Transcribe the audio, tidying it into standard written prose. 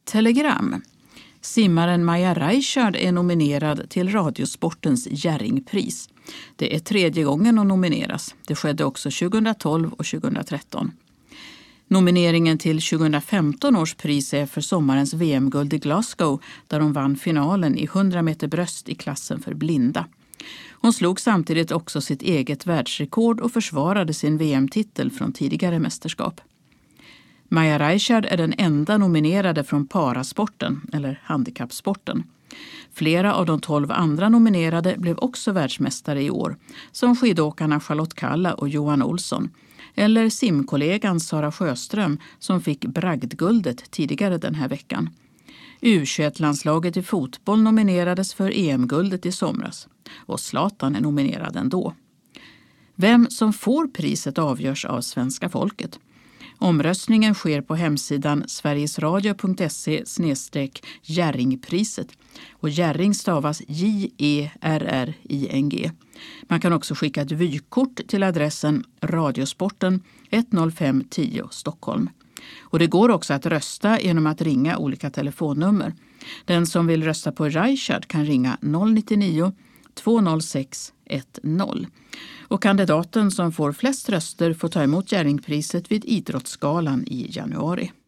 Telegram. Simmaren Maja Reichard är nominerad till Radiosportens Jerringpris. Det är 3:e gången hon nomineras. Det skedde också 2012 och 2013. Nomineringen till 2015 års pris är för sommarens VM-guld i Glasgow där hon vann finalen i 100 meter bröst i klassen för blinda. Hon slog samtidigt också sitt eget världsrekord och försvarade sin VM-titel från tidigare mästerskap. Maja Reichard är den enda nominerade från parasporten, eller handikappsporten. Flera av de 12 andra nominerade blev också världsmästare i år, som skidåkarna Charlotte Kalla och Johan Olsson, eller simkollegan Sara Sjöström som fick bragdguldet tidigare den här veckan. U21-landslaget i fotboll nominerades för EM-guldet i somras, och Zlatan är nominerad ändå. Vem som får priset avgörs av svenska folket. Omröstningen sker på hemsidan sverigesradio.se/Jerringpriset och Jerring stavas Jerring. Man kan också skicka ett vykort till adressen Radiosporten 10510 Stockholm. Och det går också att rösta genom att ringa olika telefonnummer. Den som vill rösta på Reichard kan ringa 099 206 10. Och kandidaten som får flest röster får ta emot Jerringpriset vid Idrottsgalan i januari.